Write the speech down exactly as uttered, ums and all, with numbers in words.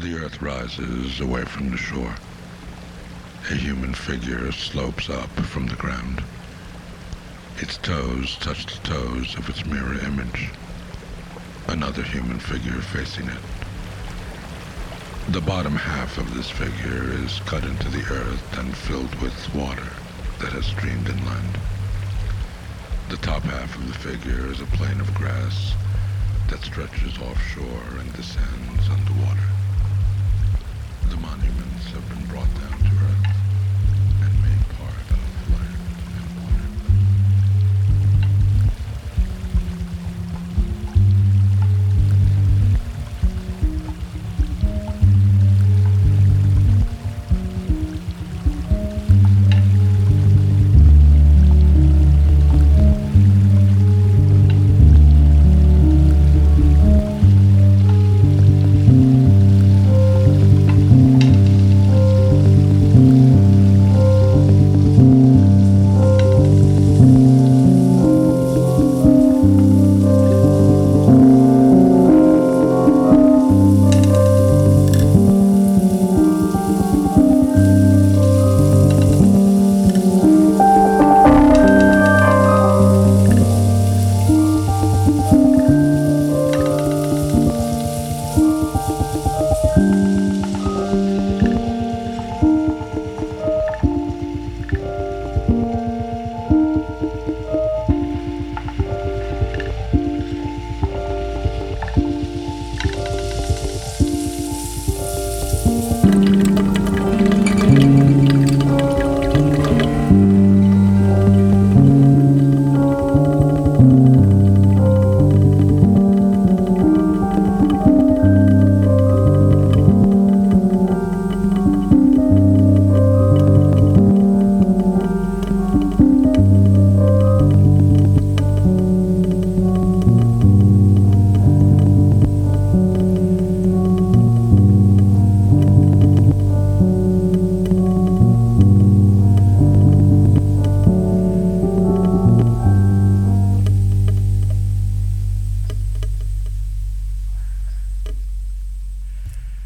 The earth rises away from the shore. A human figure slopes up from the ground. Its toes touch the toes of its mirror image. Another human figure facing it. The bottom half of this figure is cut into the earth and filled with water that has streamed inland. The top half of the figure is a plain of grass that stretches offshore and descends underwater. The monuments have been brought down to earth.